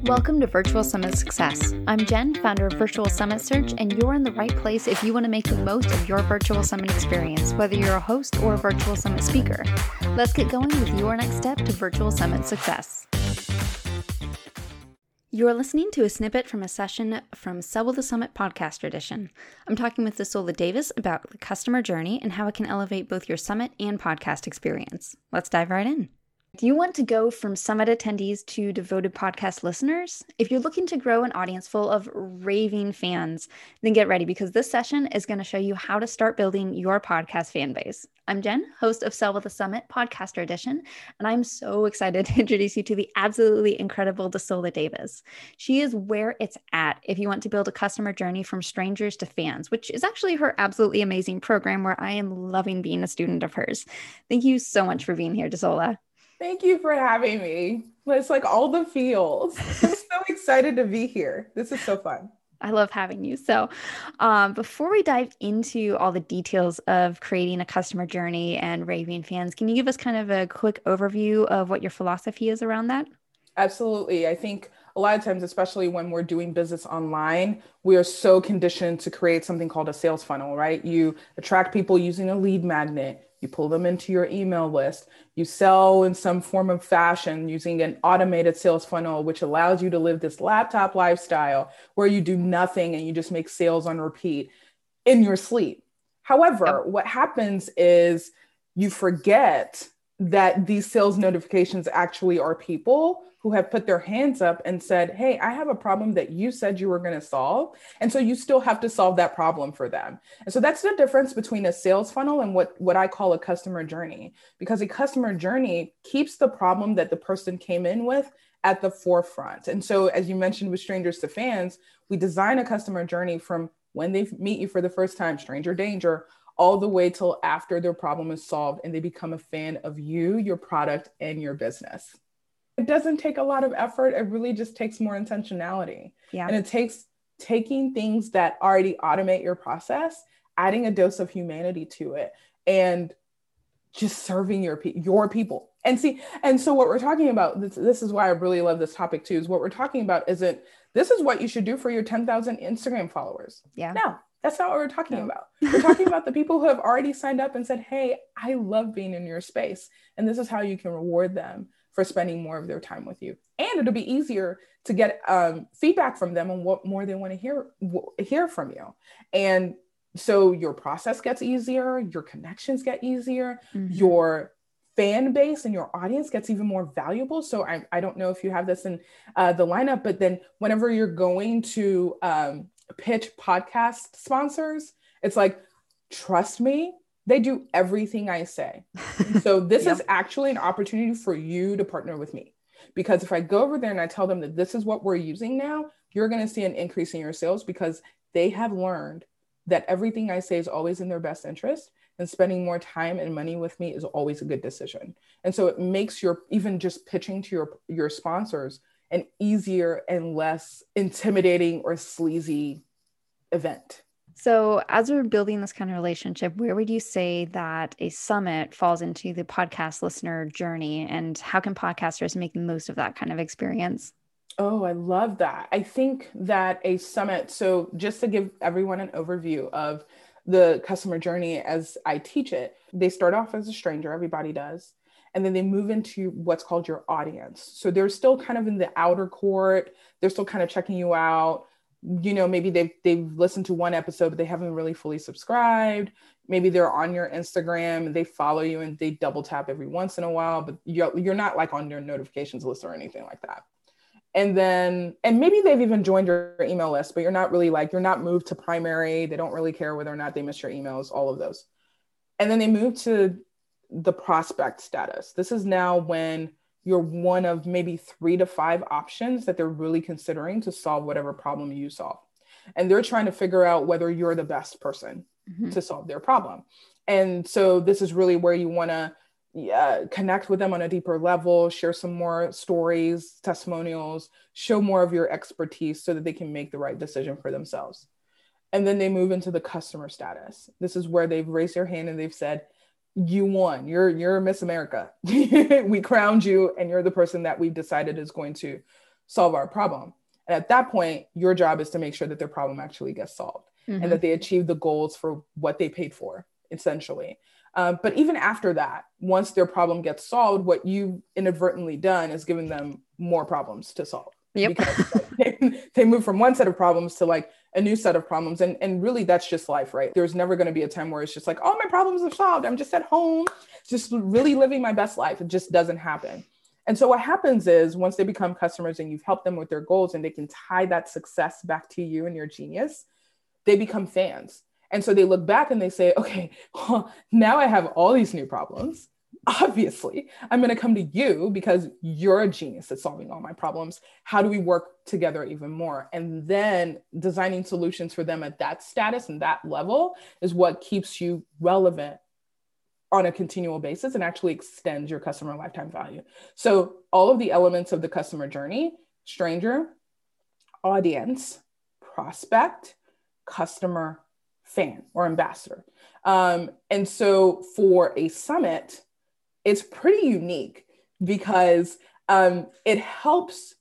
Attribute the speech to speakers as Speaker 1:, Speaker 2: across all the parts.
Speaker 1: Welcome to Virtual Summit Success. I'm Jen, founder of Virtual Summit Search, and you're in the right place if you want to make the most of your Virtual Summit experience, whether you're a host or a Virtual Summit speaker. Let's get going with your next step to Virtual Summit Success. You're listening to a snippet from a session from Sell with the Summit Podcast Edition. I'm talking with Desola Davis about the customer journey and how it can elevate both your summit and podcast experience. Let's dive right in. Do you want to go from summit attendees to devoted podcast listeners? If you're looking to grow an audience full of raving fans, then get ready because this session is going to show you how to start building your podcast fan base. I'm Jen, host of Sell with the Summit Podcaster Edition, and I'm so excited to introduce you to the absolutely incredible Desola Davis. She is where it's at if you want to build a customer journey from strangers to fans, which is actually her absolutely amazing program where I am loving being a student of hers. Thank you so much for being here, Desola.
Speaker 2: Thank you for having me. It's like all the feels. I'm so excited to be here. This is so fun.
Speaker 1: I love having you. So before we dive into all the details of creating a customer journey and raving fans, can you give us kind of a quick overview of what your philosophy is around that?
Speaker 2: Absolutely. I think a lot of times, especially when we're doing business online, we are so conditioned to create something called a sales funnel, right? You attract people using a lead magnet. You pull them into your email list. You sell in some form of fashion using an automated sales funnel, which allows you to live this laptop lifestyle where you do nothing and you just make sales on repeat in your sleep. However, what happens is you forget that these sales notifications actually are people who have put their hands up and said, hey, I have a problem that you said you were going to solve. And so you still have to solve that problem for them. And so that's the difference between a sales funnel and what I call a customer journey, because a customer journey keeps the problem that the person came in with at the forefront. And so, as you mentioned with strangers to fans, we design a customer journey from when they meet you for the first time, stranger danger, all the way till after their problem is solved and they become a fan of you, your product, and your business. It doesn't take a lot of effort. It really just takes more intentionality.
Speaker 1: Yeah.
Speaker 2: And it takes taking things that already automate your process, adding a dose of humanity to it, and just serving your people. And so what we're talking about, this is why I really love this topic too, is what we're talking about isn't, this is what you should do for your 10,000 Instagram followers.
Speaker 1: Yeah.
Speaker 2: No, that's not what we're talking about. We're talking about the people who have already signed up and said, hey, I love being in your space. And this is how you can reward them for spending more of their time with you. And it'll be easier to get feedback from them on what more they want to hear from you. And so your process gets easier, your connections get easier, your fan base and your audience gets even more valuable. So I don't know if you have this in the lineup, but then whenever you're going to pitch podcast sponsors, it's like, trust me, they do everything I say. And so this is actually an opportunity for you to partner with me. Because if I go over there and I tell them that this is what we're using now, you're going to see an increase in your sales because they have learned that everything I say is always in their best interest, and spending more time and money with me is always a good decision. And so it makes even just pitching to your sponsors an easier and less intimidating or sleazy event.
Speaker 1: So as we're building this kind of relationship, where would you say that a summit falls into the podcast listener journey, and how can podcasters make the most of that kind of experience?
Speaker 2: Oh, I love that. I think that a summit, so just to give everyone an overview of the customer journey as I teach it, they start off as a stranger, everybody does. And then they move into what's called your audience. So they're still kind of in the outer court. They're still kind of checking you out. You know, maybe they've listened to one episode, but they haven't really fully subscribed. Maybe they're on your Instagram and they follow you and they double tap every once in a while, but you're not like on their notifications list or anything like that. And maybe they've even joined your email list, but you're not moved to primary. They don't really care whether or not they miss your emails, all of those. And then they move to the prospect status. This is now when you're one of maybe 3 to 5 options that they're really considering to solve whatever problem you solve. And they're trying to figure out whether you're the best person to solve their problem. And so this is really where you want to connect with them on a deeper level, share some more stories, testimonials, show more of your expertise so that they can make the right decision for themselves. And then they move into the customer status. This is where they've raised their hand and they've said, you won. You're Miss America. We crowned you, and you're the person that we've decided is going to solve our problem. And at that point, your job is to make sure that their problem actually gets solved and that they achieve the goals for what they paid for, essentially. But even after that, once their problem gets solved, what you've inadvertently done is giving them more problems to solve.
Speaker 1: Yep.
Speaker 2: Because they move from one set of problems to like a new set of problems. And really, that's just life, right? There's never going to be a time where it's just like, all my problems are solved. I'm just at home, just really living my best life. It just doesn't happen. And so what happens is once they become customers and you've helped them with their goals and they can tie that success back to you and your genius, they become fans. And so they look back and they say, okay, well, now I have all these new problems. Obviously, I'm going to come to you because you're a genius at solving all my problems. How do we work together even more? And then designing solutions for them at that status and that level is what keeps you relevant on a continual basis and actually extends your customer lifetime value. So all of the elements of the customer journey, stranger, audience, prospect, customer, fan, or ambassador. And so for a summit, it's pretty unique because it helps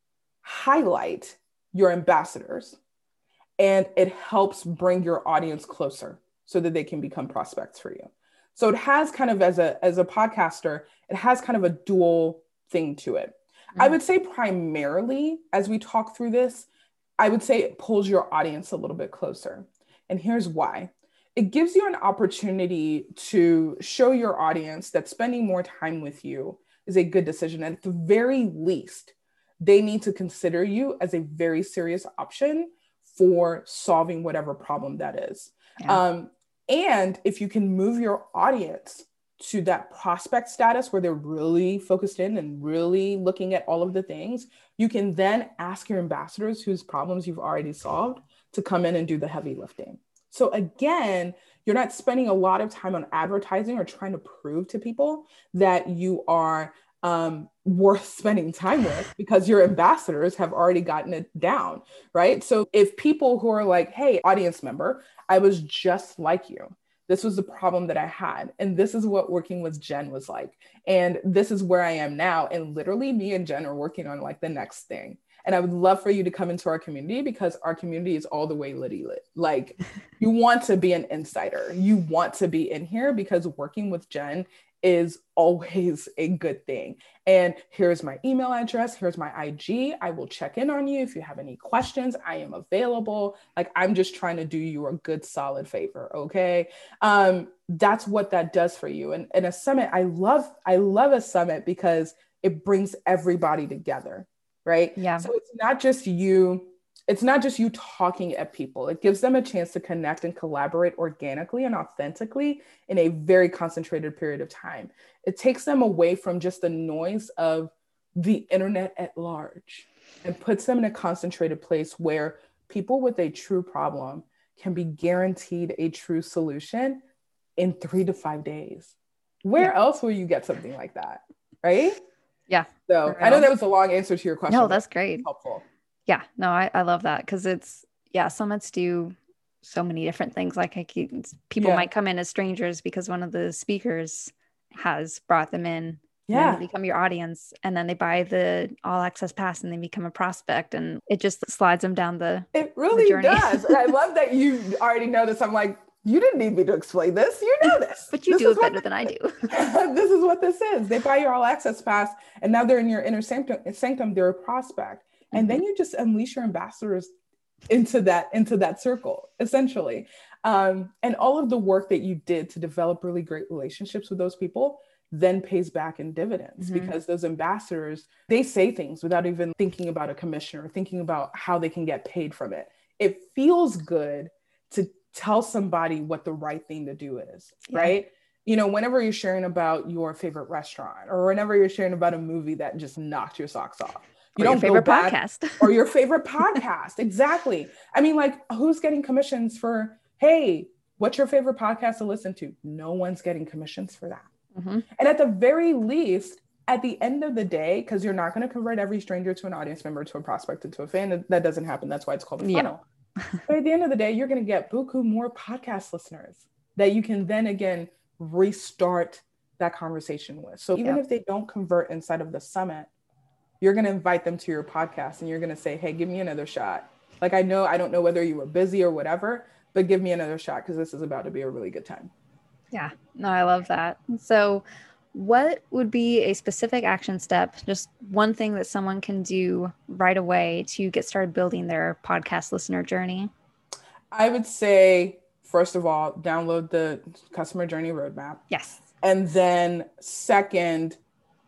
Speaker 2: highlight your ambassadors and it helps bring your audience closer so that they can become prospects for you. So it has kind of, as a podcaster, it has kind of a dual thing to it. I would say primarily, as we talk through this, I would say it pulls your audience a little bit closer. And here's why. It gives you an opportunity to show your audience that spending more time with you is a good decision. And at the very least, they need to consider you as a very serious option for solving whatever problem that is. Yeah. And if you can move your audience to that prospect status where they're really focused in and really looking at all of the things, you can then ask your ambassadors whose problems you've already solved to come in and do the heavy lifting. So again, you're not spending a lot of time on advertising or trying to prove to people that you are worth spending time with because your ambassadors have already gotten it down, right? So if people who are like, hey, audience member, I was just like you. This was the problem that I had. And this is what working with Jen was like. And this is where I am now. And literally me and Jen are working on like the next thing. And I would love for you to come into our community because our community is all the way litty lit. Like you want to be an insider. You want to be in here because working with Jen is always a good thing. And here's my email address. Here's my IG. I will check in on you. If you have any questions, I am available. Like I'm just trying to do you a good, solid favor. Okay. That's what that does for you. And a summit, I love a summit because it brings everybody together. Right. Yeah. So it's not just you talking at people. It gives them a chance to connect and collaborate organically and authentically in a very concentrated period of time. It takes them away from just the noise of the internet at large and puts them in a concentrated place where people with a true problem can be guaranteed a true solution in 3 to 5 days. Where else will you get something like that? Right?
Speaker 1: Yeah.
Speaker 2: So I know that was a long answer to your question.
Speaker 1: No, that's great.
Speaker 2: Helpful.
Speaker 1: Yeah, no, I love that because summits do so many different things. Like people might come in as strangers because one of the speakers has brought them in. Yeah. And then they become your audience and then they buy the all access pass and they become a prospect and it just slides them down
Speaker 2: it really does. And I love that you already know this. I'm like, you didn't need me to explain this. You know this.
Speaker 1: But you do it better than I do.
Speaker 2: This is what this is. They buy your all access pass and now they're in your inner sanctum. They're a prospect. And then you just unleash your ambassadors into that circle, essentially. And all of the work that you did to develop really great relationships with those people then pays back in dividends because those ambassadors, they say things without even thinking about a commission or thinking about how they can get paid from it. It feels good to tell somebody what the right thing to do is, right? You know, whenever you're sharing about your favorite restaurant or whenever you're sharing about a movie that just knocked your socks off.
Speaker 1: You don't favorite podcast
Speaker 2: or your favorite podcast. Exactly. I mean, like who's getting commissions for, hey, what's your favorite podcast to listen to? No one's getting commissions for that. And at the very least, at the end of the day, because you're not going to convert every stranger to an audience member, to a prospect, to a fan. That doesn't happen. That's why it's called a funnel. But at the end of the day, you're going to get buku more podcast listeners that you can then again restart that conversation with. So even if they don't convert inside of the summit, you're going to invite them to your podcast and you're going to say, hey, give me another shot. Like, I don't know whether you were busy or whatever, but give me another shot because this is about to be a really good time.
Speaker 1: Yeah, no, I love that. So what would be a specific action step, just one thing that someone can do right away to get started building their podcast listener journey?
Speaker 2: I would say, first of all, download the customer journey roadmap.
Speaker 1: Yes.
Speaker 2: And then second,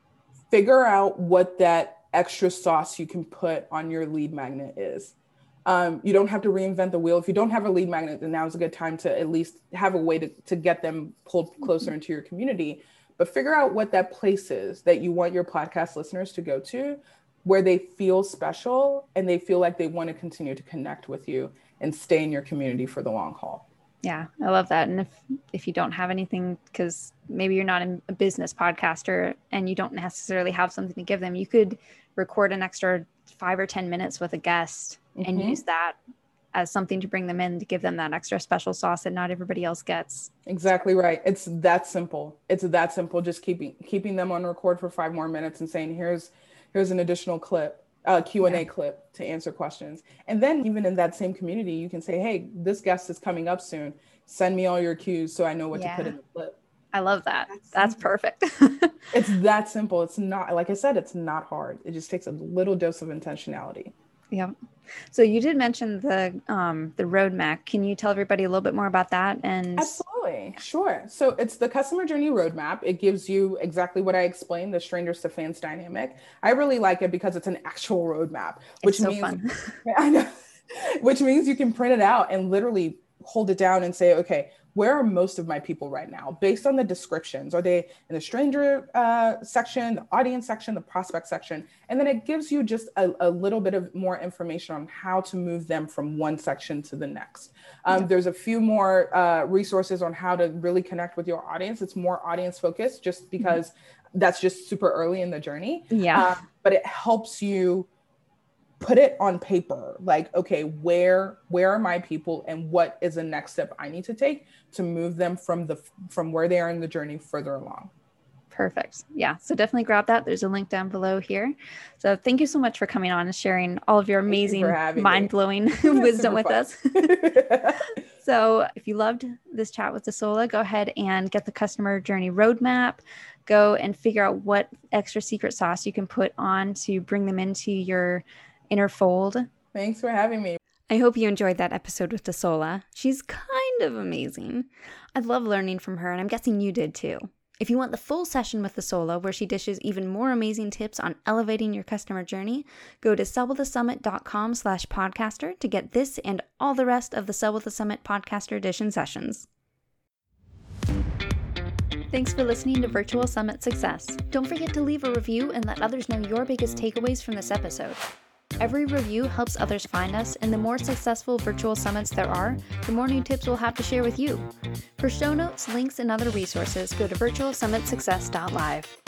Speaker 2: figure out what that extra sauce you can put on your lead magnet is. You don't have to reinvent the wheel. If you don't have a lead magnet, then now is a good time to at least have a way to get them pulled closer into your community. But figure out what that place is that you want your podcast listeners to go to, where they feel special and they feel like they want to continue to connect with you and stay in your community for the long haul.
Speaker 1: Yeah, I love that. And if you don't have anything, because maybe you're not a business podcaster and you don't necessarily have something to give them, you could record an extra 5 or 10 minutes with a guest and use that as something to bring them in, to give them that extra special sauce that not everybody else gets.
Speaker 2: Exactly right. It's that simple. It's that simple. Just keeping them on record for 5 more minutes and saying, here's an additional clip, Q&A clip to answer questions. And then even in that same community, you can say, hey, this guest is coming up soon. Send me all your cues so I know what to put in the clip.
Speaker 1: I love that. That's perfect.
Speaker 2: It's that simple. It's not, like I said, it's not hard. It just takes a little dose of intentionality.
Speaker 1: Yeah. So you did mention the roadmap. Can you tell everybody a little bit more about that? And
Speaker 2: absolutely. Sure. So it's the customer journey roadmap. It gives you exactly what I explained, the strangers to fans dynamic. I really like it because it's an actual roadmap, which means fun. I know, which means you can print it out and literally hold it down and say, okay, where are most of my people right now? Based on the descriptions, are they in the stranger section, the audience section, the prospect section? And then it gives you just a little bit of more information on how to move them from one section to the next. There's a few more resources on how to really connect with your audience. It's more audience focused just because that's just super early in the journey.
Speaker 1: Yeah.
Speaker 2: But it helps you put it on paper, like, okay, where are my people and what is the next step I need to take to move them from where they are in the journey further along.
Speaker 1: Perfect. Yeah. So definitely grab that. There's a link down below here. So thank you so much for coming on and sharing all of your amazing, mind-blowing wisdom with us. So if you loved this chat with Desola, go ahead and get the customer journey roadmap. Go and figure out what extra secret sauce you can put on to bring them into your inner fold.
Speaker 2: Thanks for having me.
Speaker 1: I hope you enjoyed that episode with Desola. She's kind of amazing. I love learning from her, and I'm guessing you did too. If you want the full session with Desola, where she dishes even more amazing tips on elevating your customer journey, go to sellwiththesummit.com/podcaster to get this and all the rest of the Sell with the Summit Podcaster Edition sessions. Thanks for listening to Virtual Summit Success. Don't forget to leave a review and let others know your biggest takeaways from this episode. Every review helps others find us, and the more successful virtual summits there are, the more new tips we'll have to share with you. For show notes, links, and other resources, go to virtualsummitsuccess.live.